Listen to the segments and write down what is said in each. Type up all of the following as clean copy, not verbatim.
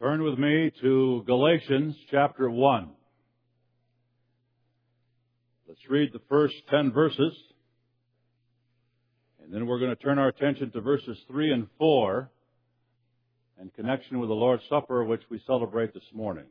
Turn with me to Galatians chapter 1. Let's read the first 10 verses, and then we're going to turn our attention to verses 3 and 4 in connection with the Lord's Supper, which we celebrate this morning.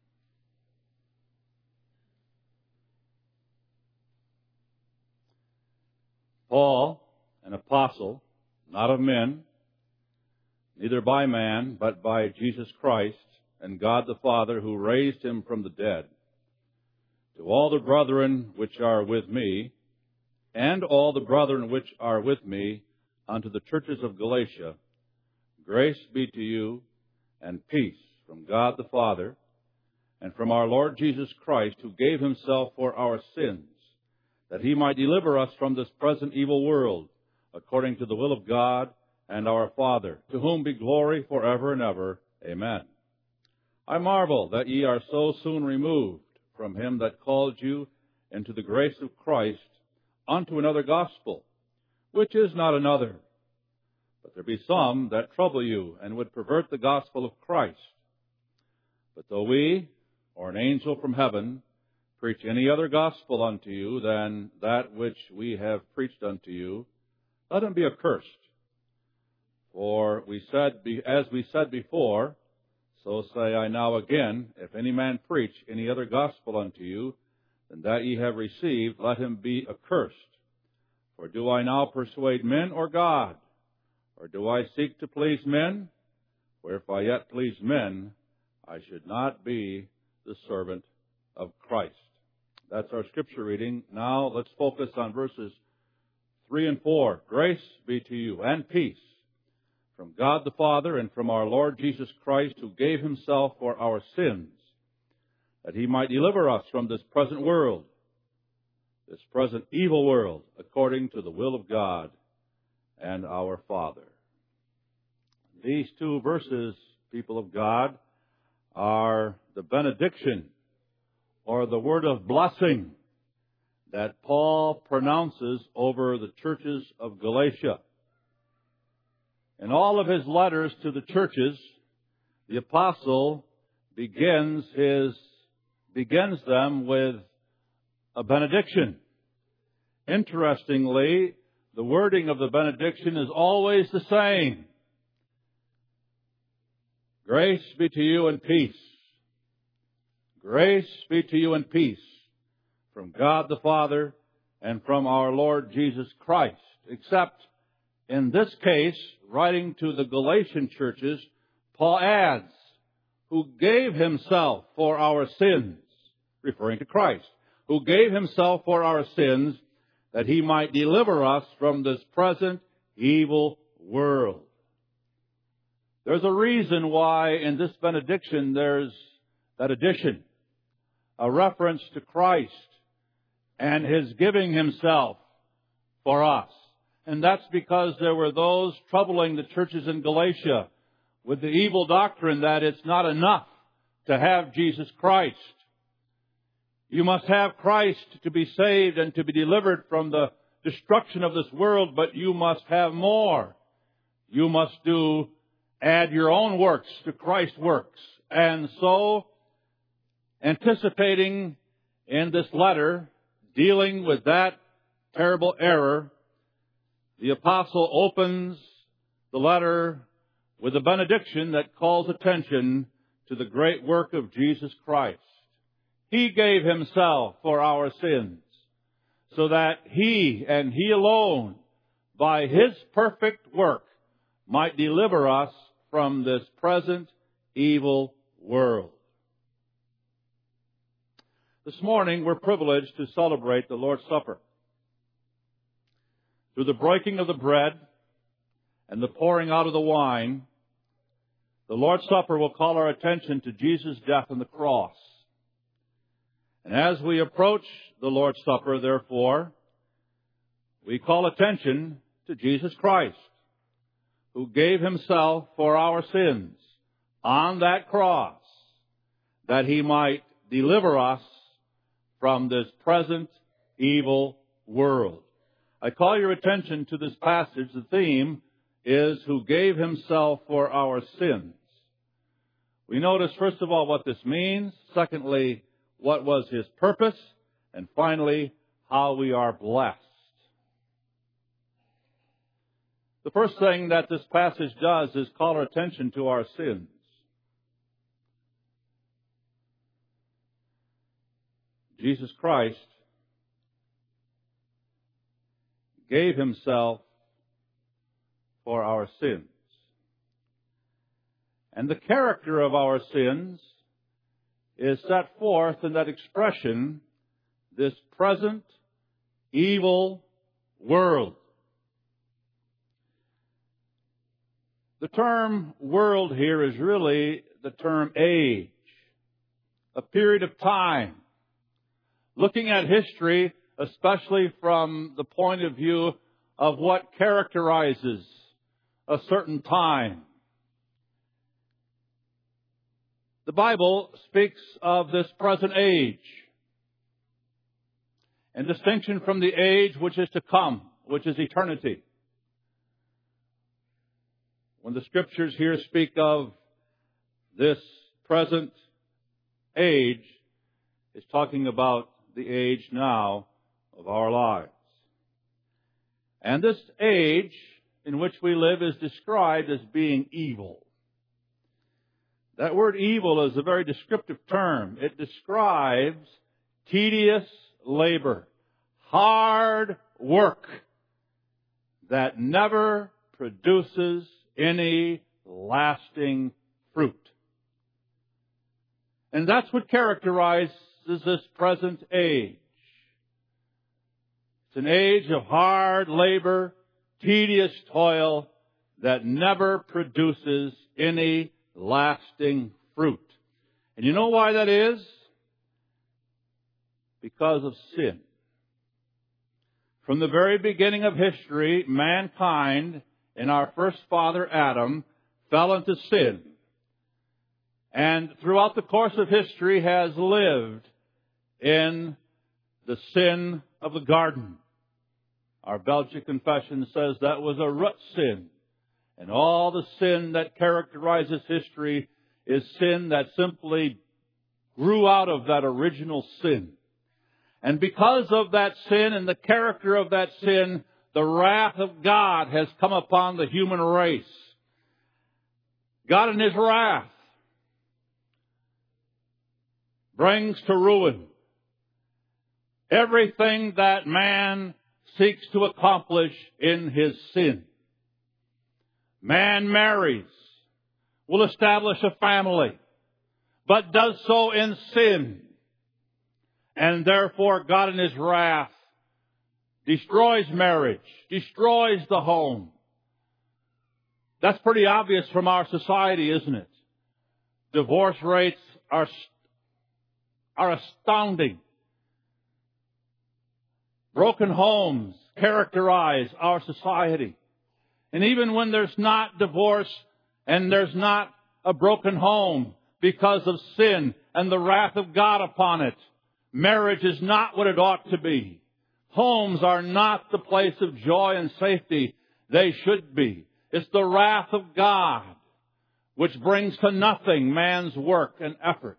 Paul, an apostle, not of men, neither by man, but by Jesus Christ and God the Father, who raised him from the dead, to all the brethren which are with me, and all the brethren which are with me, unto the churches of Galatia, grace be to you, and peace from God the Father, and from our Lord Jesus Christ, who gave himself for our sins, that he might deliver us from this present evil world, according to the will of God and our Father, to whom be glory forever and ever. Amen. I marvel that ye are so soon removed from him that called you into the grace of Christ unto another gospel, which is not another. But there be some that trouble you, and would pervert the gospel of Christ. But though we, or an angel from heaven, preach any other gospel unto you than that which we have preached unto you, let him be accursed. For as we said before, so say I now again, if any man preach any other gospel unto you than that ye have received, let him be accursed. For do I now persuade men or God? Or do I seek to please men? For if I yet please men, I should not be the servant of Christ. That's our scripture reading. Now let's focus on verses 3 and 4. Grace be to you and peace from God the Father and from our Lord Jesus Christ, who gave himself for our sins, that he might deliver us from this present world, this present evil world, according to the will of God and our Father. These two verses, people of God, are the benediction, or the word of blessing, that Paul pronounces over the churches of Galatia. In all of his letters to the churches, the apostle begins them with a benediction. Interestingly, the wording of the benediction is always the same. Grace be to you and peace. Grace be to you and peace from God the Father and from our Lord Jesus Christ. Except in this case, writing to the Galatian churches, Paul adds, who gave himself for our sins, referring to Christ, who gave himself for our sins, that he might deliver us from this present evil world. There's a reason why in this benediction there's that addition, a reference to Christ and his giving himself for us. And that's because there were those troubling the churches in Galatia with the evil doctrine that it's not enough to have Jesus Christ. You must have Christ to be saved and to be delivered from the destruction of this world, but you must have more. You must add your own works to Christ's works. And so, anticipating in this letter, dealing with that terrible error, the apostle opens the letter with a benediction that calls attention to the great work of Jesus Christ. He gave himself for our sins, so that he and he alone, by his perfect work, might deliver us from this present evil world. This morning, we're privileged to celebrate the Lord's Supper. Through the breaking of the bread and the pouring out of the wine, the Lord's Supper will call our attention to Jesus' death on the cross. And as we approach the Lord's Supper, therefore, we call attention to Jesus Christ, who gave himself for our sins on that cross, that he might deliver us from this present evil world. I call your attention to this passage. The theme is who gave himself for our sins. We notice, first of all, what this means. Secondly, what was His purpose. And finally, how we are blessed. The first thing that this passage does is call our attention to our sins. Jesus Christ gave Himself for our sins. And the character of our sins is set forth in that expression, this present evil world. The term world here is really the term age, a period of time. Looking at history, especially from the point of view of what characterizes a certain time. The Bible speaks of this present age, in distinction from the age which is to come, which is eternity. When the Scriptures here speak of this present age, it's talking about the age now of our lives. And this age in which we live is described as being evil. That word evil is a very descriptive term. It describes tedious labor, hard work that never produces any lasting fruit. And that's what characterizes this present age. It's an age of hard labor, tedious toil that never produces any lasting fruit. And you know why that is? Because of sin. From the very beginning of history, mankind, in our first father Adam, fell into sin. And throughout the course of history has lived in the sin of the garden. Our Belgian confession says that was a root sin. And all the sin that characterizes history is sin that simply grew out of that original sin. And because of that sin and the character of that sin, the wrath of God has come upon the human race. God in His wrath brings to ruin everything that man seeks to accomplish in his sin. Man marries, will establish a family, but does so in sin. And therefore, God in His wrath destroys marriage, destroys the home. That's pretty obvious from our society, isn't it? Divorce rates are astounding. Broken homes characterize our society. And even when there's not divorce and there's not a broken home because of sin and the wrath of God upon it, marriage is not what it ought to be. Homes are not the place of joy and safety they should be. It's the wrath of God which brings to nothing man's work and efforts.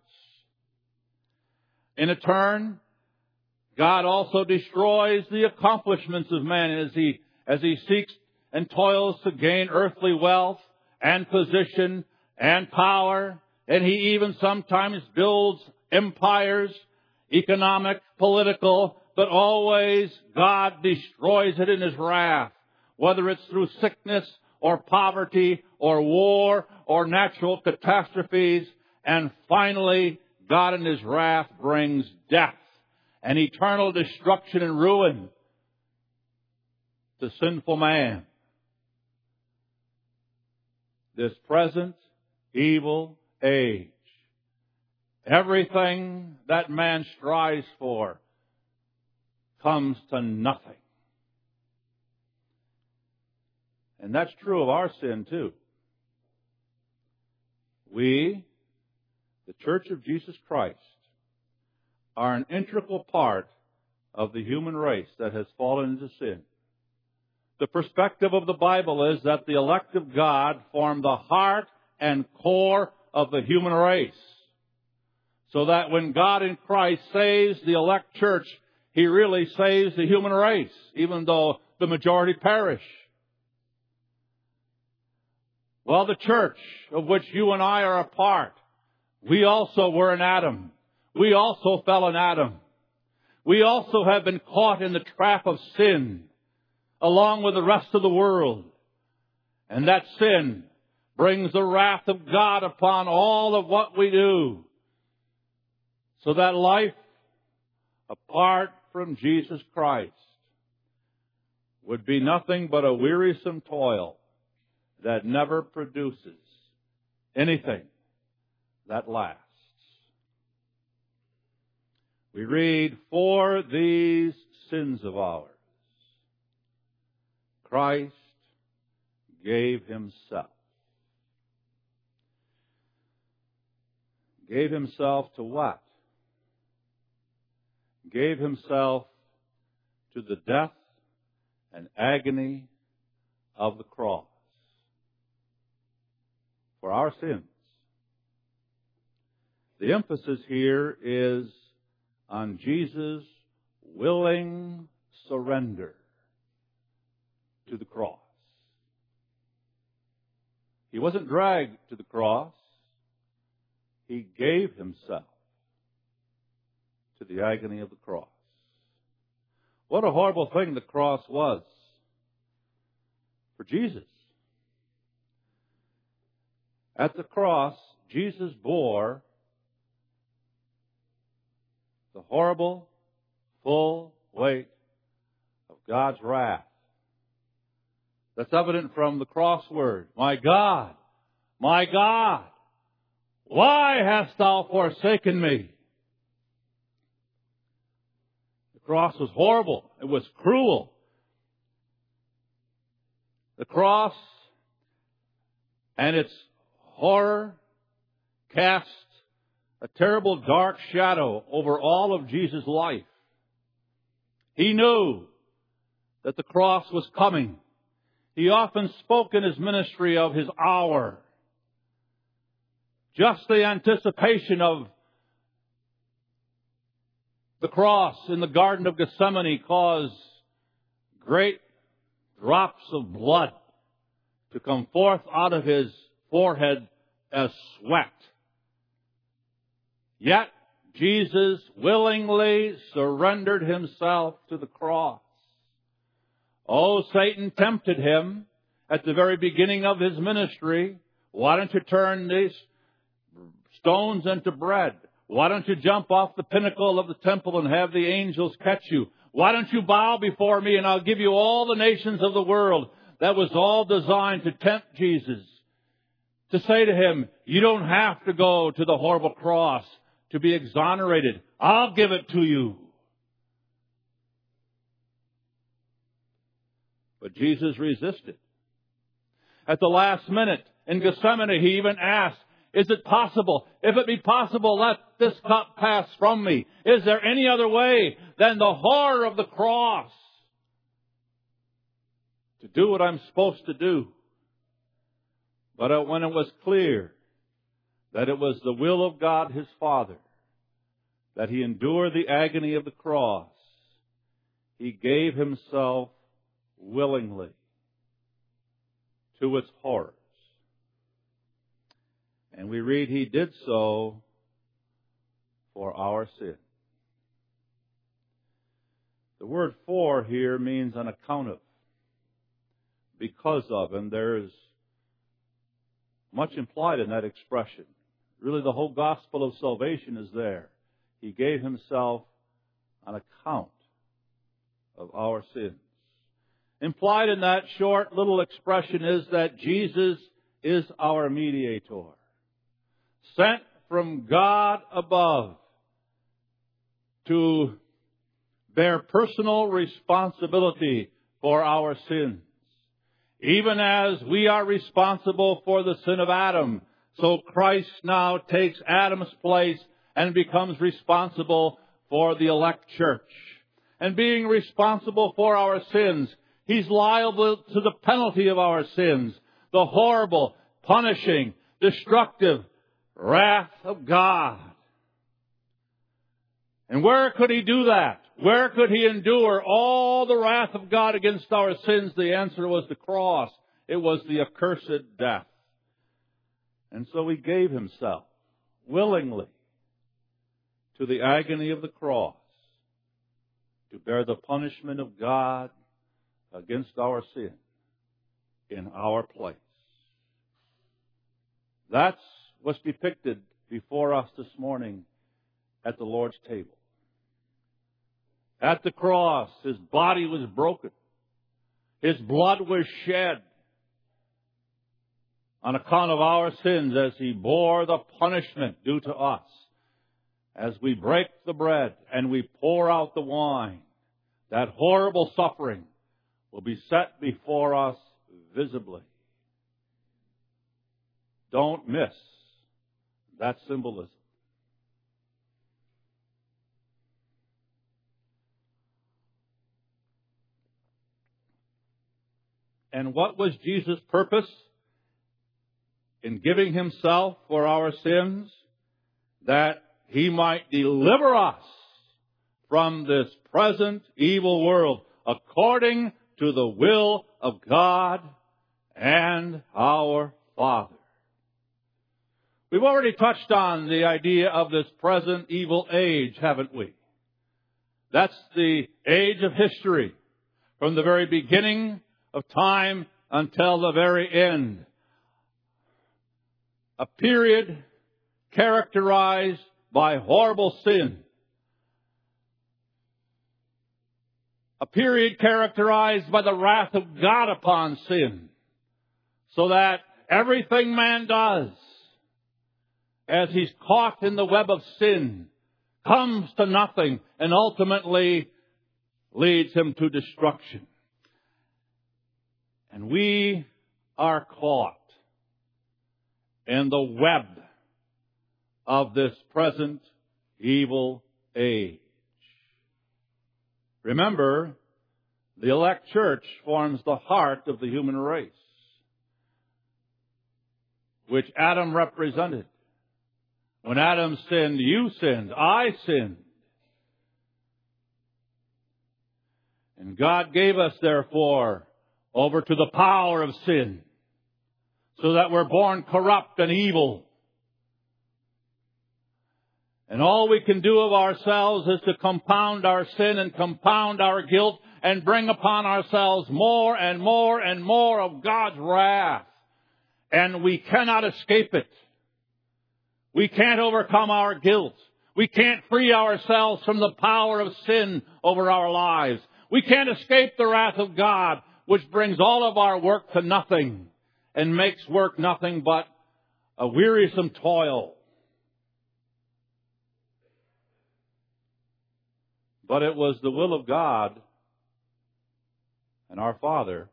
In turn, God also destroys the accomplishments of man as he seeks and toils to gain earthly wealth and position and power. And he even sometimes builds empires, economic, political, but always God destroys it in His wrath, whether it's through sickness or poverty or war or natural catastrophes. And finally, God in His wrath brings death and eternal destruction and ruin to sinful man. This present evil age, everything that man strives for comes to nothing. And that's true of our sin too. We, the Church of Jesus Christ, are an integral part of the human race that has fallen into sin. The perspective of the Bible is that the elect of God form the heart and core of the human race. So that when God in Christ saves the elect church, He really saves the human race, even though the majority perish. Well, the church of which you and I are a part, we also were in Adam. We also fell in Adam. We also have been caught in the trap of sin, along with the rest of the world. And that sin brings the wrath of God upon all of what we do. So that life apart from Jesus Christ would be nothing but a wearisome toil that never produces anything that lasts. We read, for these sins of ours, Christ gave Himself. Gave Himself to what? Gave Himself to the death and agony of the cross for our sins. The emphasis here is on Jesus' willing surrender to the cross. He wasn't dragged to the cross. He gave Himself to the agony of the cross. What a horrible thing the cross was for Jesus. At the cross, Jesus bore the horrible, full weight of God's wrath. That's evident from the cross word. My God, why hast Thou forsaken me? The cross was horrible. It was cruel. The cross and its horror cast a terrible dark shadow over all of Jesus' life. He knew that the cross was coming. He often spoke in His ministry of His hour. Just the anticipation of the cross in the Garden of Gethsemane caused great drops of blood to come forth out of His forehead as sweat. Yet Jesus willingly surrendered Himself to the cross. Oh, Satan tempted Him at the very beginning of His ministry. Why don't you turn these stones into bread? Why don't you jump off the pinnacle of the temple and have the angels catch you? Why don't you bow before me and I'll give you all the nations of the world? That was all designed to tempt Jesus. To say to Him, you don't have to go to the horrible cross to be exonerated. I'll give it to you. But Jesus resisted. At the last minute in Gethsemane, He even asked, is it possible? If it be possible, let this cup pass from me. Is there any other way than the horror of the cross to do what I'm supposed to do? But when it was clear that it was the will of God, His Father, that He endured the agony of the cross, He gave Himself willingly to its horrors. And we read He did so for our sin. The word for here means on account of, because of, and there's much implied in that expression. Really, the whole gospel of salvation is there. He gave Himself on account of our sins. Implied in that short little expression is that Jesus is our mediator, sent from God above to bear personal responsibility for our sins. Even as we are responsible for the sin of Adam, so Christ now takes Adam's place and becomes responsible for the elect church. And being responsible for our sins, He's liable to the penalty of our sins, the horrible, punishing, destructive wrath of God. And where could He do that? Where could He endure all the wrath of God against our sins? The answer was the cross. It was the accursed death. And so He gave Himself willingly to the agony of the cross to bear the punishment of God against our sin in our place. That's what's depicted before us this morning at the Lord's table. At the cross, His body was broken. His blood was shed on account of our sins as He bore the punishment due to us. As we break the bread and we pour out the wine, that horrible suffering will be set before us visibly. Don't miss that symbolism. And what was Jesus' purpose in giving Himself for our sins? That He might deliver us from this present evil world according to the will of God and our Father. We've already touched on the idea of this present evil age, haven't we? That's the age of history, from the very beginning of time until the very end. A period characterized by horrible sin. A period characterized by the wrath of God upon sin. So that everything man does, as he's caught in the web of sin, comes to nothing and ultimately leads him to destruction. And we are caught in the web of this present evil age. Remember, the elect church forms the heart of the human race, which Adam represented. When Adam sinned, you sinned, I sinned. And God gave us, therefore, over to the power of sin, so that we're born corrupt and evil. And all we can do of ourselves is to compound our sin and compound our guilt and bring upon ourselves more and more and more of God's wrath. And we cannot escape it. We can't overcome our guilt. We can't free ourselves from the power of sin over our lives. We can't escape the wrath of God, which brings all of our work to nothing and makes work nothing but a wearisome toil. But it was the will of God and our Father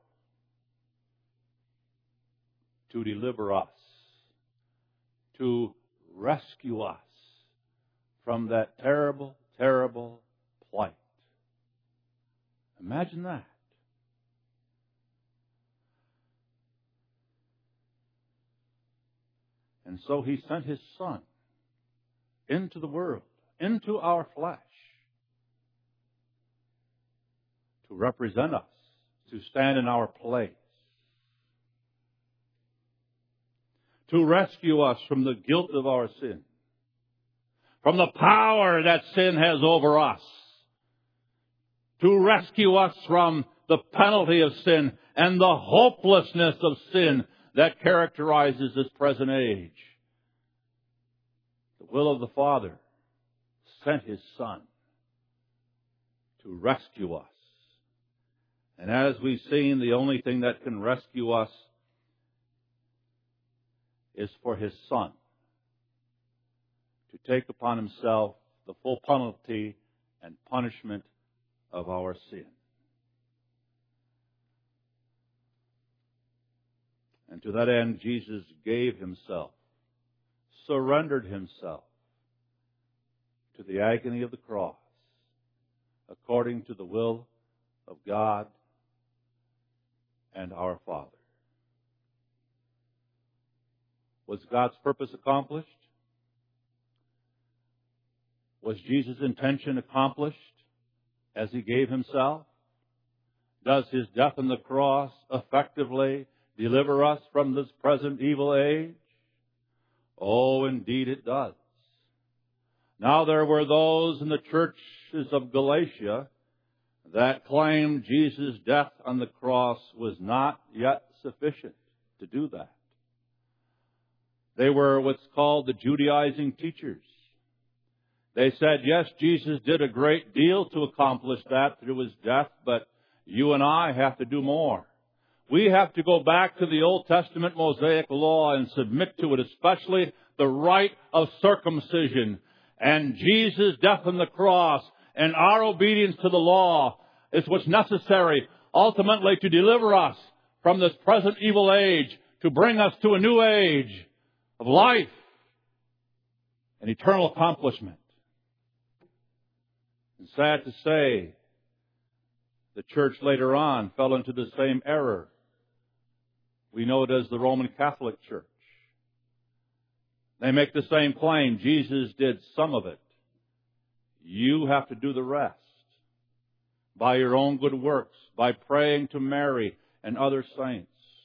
to deliver us, to rescue us from that terrible, terrible plight. Imagine that. And so He sent His Son into the world, into our flesh, to represent us, to stand in our place, to rescue us from the guilt of our sin, from the power that sin has over us, to rescue us from the penalty of sin and the hopelessness of sin that characterizes this present age. The will of the Father sent His Son to rescue us. And as we've seen, the only thing that can rescue us is for His Son to take upon Himself the full penalty and punishment of our sin. And to that end, Jesus gave Himself, surrendered Himself to the agony of the cross, according to the will of God and our Father. Was God's purpose accomplished? Was Jesus' intention accomplished as He gave Himself? Does His death on the cross effectively deliver us from this present evil age? Oh, indeed it does. Now there were those in the churches of Galatia that claimed Jesus' death on the cross was not yet sufficient to do that. They were what's called the Judaizing teachers. They said, yes, Jesus did a great deal to accomplish that through His death, but you and I have to do more. We have to go back to the Old Testament Mosaic law and submit to it, especially the rite of circumcision. And Jesus' death on the cross and our obedience to the law is what's necessary ultimately to deliver us from this present evil age, to bring us to a new age of life and eternal accomplishment. And sad to say, the church later on fell into the same error. We know it as the Roman Catholic Church. They make the same claim. Jesus did some of it. You have to do the rest. By your own good works, by praying to Mary and other saints.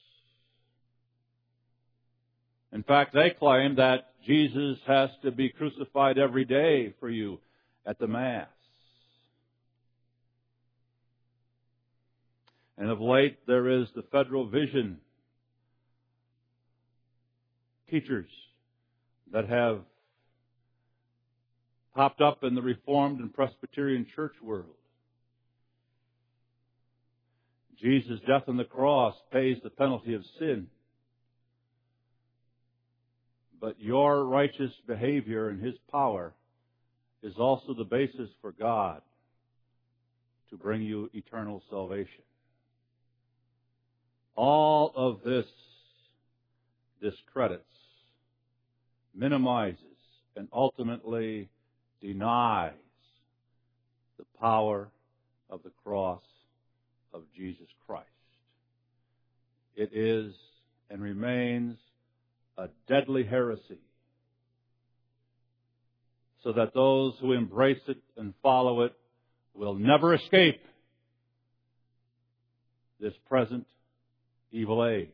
In fact, they claim that Jesus has to be crucified every day for you at the Mass. And of late, there is the Federal Vision teachers that have popped up in the Reformed and Presbyterian church world. Jesus' death on the cross pays the penalty of sin. But your righteous behavior and His power is also the basis for God to bring you eternal salvation. All of this discredits, minimizes, and ultimately denies the power of the cross of Jesus Christ. It is and remains a deadly heresy, so that those who embrace it and follow it will never escape this present evil age.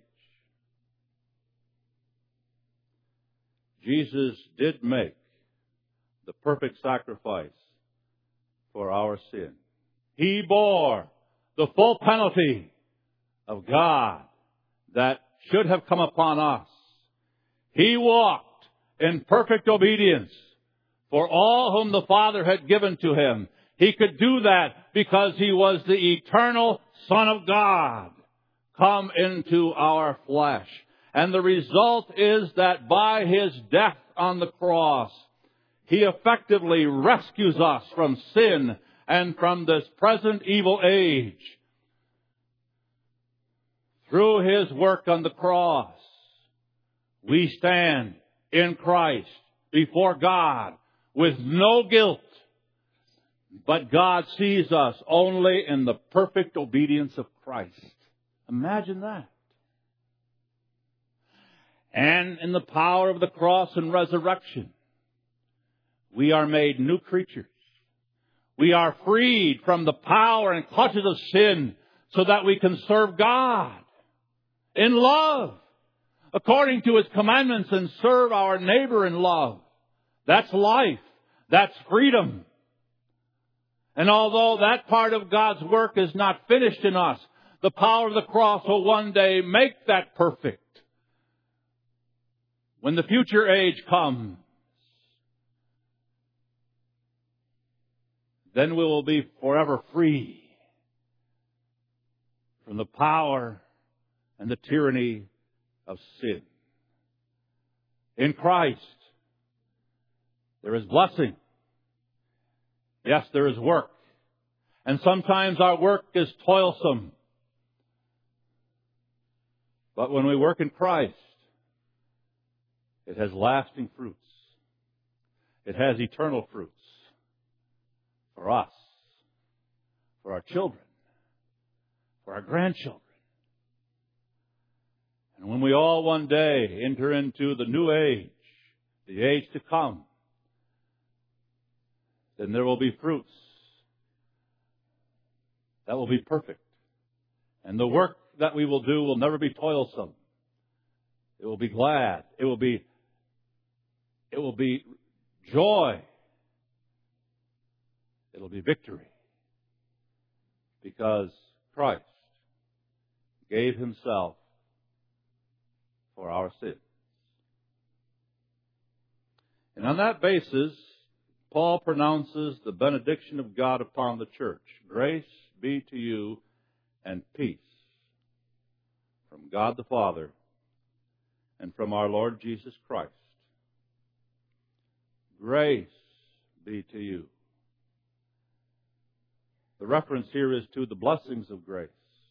Jesus did make the perfect sacrifice for our sin. He bore the full penalty of God that should have come upon us. He walked in perfect obedience for all whom the Father had given to Him. He could do that because He was the eternal Son of God come into our flesh. And the result is that by His death on the cross, He effectively rescues us from sin and from this present evil age. Through His work on the cross, we stand in Christ before God with no guilt. But God sees us only in the perfect obedience of Christ. Imagine that. And in the power of the cross and resurrection, we are made new creatures. We are freed from the power and clutches of sin so that we can serve God in love, according to His commandments, and serve our neighbor in love. That's life. That's freedom. And although that part of God's work is not finished in us, the power of the cross will one day make that perfect. When the future age comes, then we will be forever free from the power and the tyranny of sin. In Christ, there is blessing. Yes, there is work. And sometimes our work is toilsome. But when we work in Christ, it has lasting fruits. It has eternal fruits for us, for our children, for our grandchildren. And when we all one day enter into the new age, the age to come, then there will be fruits that will be perfect. And the work that we will do will never be toilsome. It will be glad. It will be joy. It'll be victory. Because Christ gave Himself for our sins. And on that basis, Paul pronounces the benediction of God upon the church. Grace be to you and peace from God the Father and from our Lord Jesus Christ. Grace be to you. The reference here is to the blessings of grace.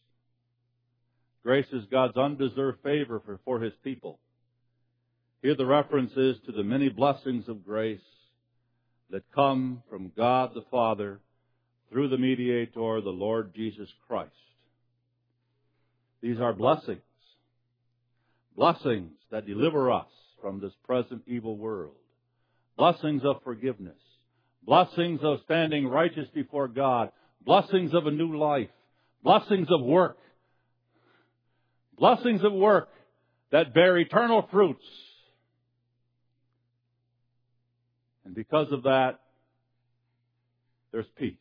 Grace is God's undeserved favor for His people. Here the reference is to the many blessings of grace that come from God the Father through the mediator, the Lord Jesus Christ. These are blessings. Blessings that deliver us from this present evil world. Blessings of forgiveness. Blessings of standing righteous before God. Blessings of a new life. Blessings of work. Blessings of work that bear eternal fruits. And because of that, there's peace.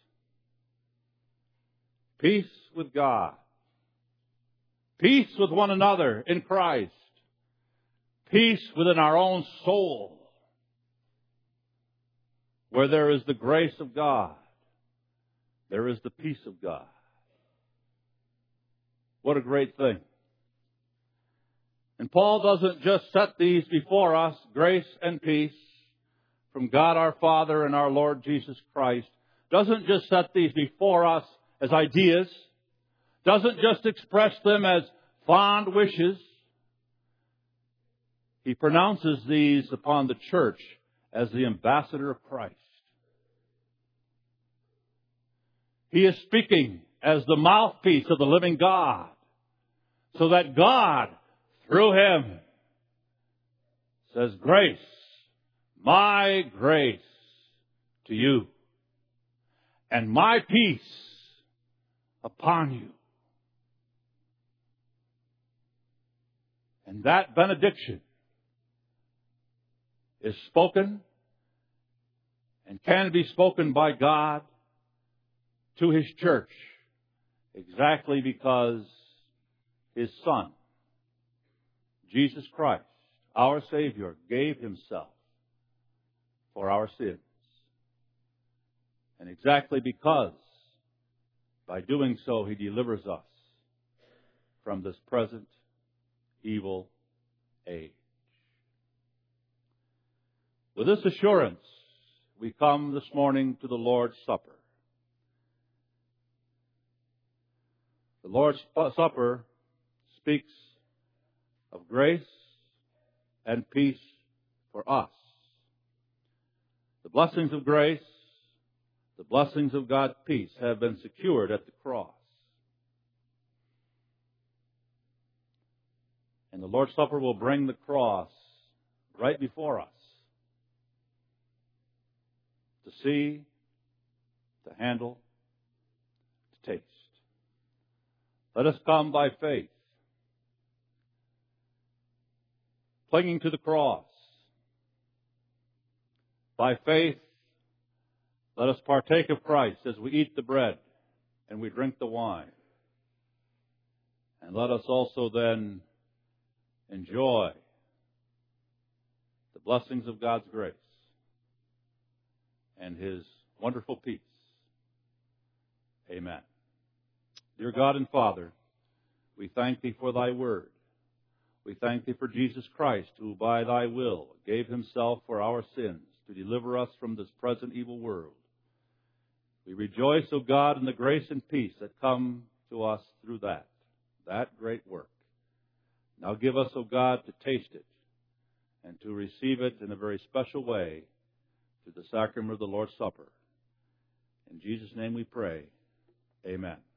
Peace with God. Peace with one another in Christ. Peace within our own soul. Where there is the grace of God, there is the peace of God. What a great thing. And Paul doesn't just set these before us, grace and peace, from God our Father and our Lord Jesus Christ. Doesn't just set these before us as ideas. Doesn't just express them as fond wishes. He pronounces these upon the church as the ambassador of Christ. He is speaking as the mouthpiece of the living God, so that God, through Him, says, grace, my grace to you, and my peace upon you. And that benediction is spoken and can be spoken by God to His church exactly because His Son, Jesus Christ, our Savior, gave Himself for our sins. And exactly because by doing so He delivers us from this present evil age. With this assurance, we come this morning to the Lord's Supper. The Lord's Supper speaks of grace and peace for us. The blessings of grace, the blessings of God's peace have been secured at the cross. And the Lord's Supper will bring the cross right before us to see, to handle, to taste. Let us come by faith, clinging to the cross. By faith, let us partake of Christ as we eat the bread and we drink the wine. And let us also then enjoy the blessings of God's grace and His wonderful peace. Amen. Dear God and Father, we thank Thee for Thy word. We thank Thee for Jesus Christ, who by Thy will gave Himself for our sins to deliver us from this present evil world. We rejoice, O God, in the grace and peace that come to us through that great work. Now give us, O God, to taste it and to receive it in a very special way through the sacrament of the Lord's Supper. In Jesus' name we pray. Amen.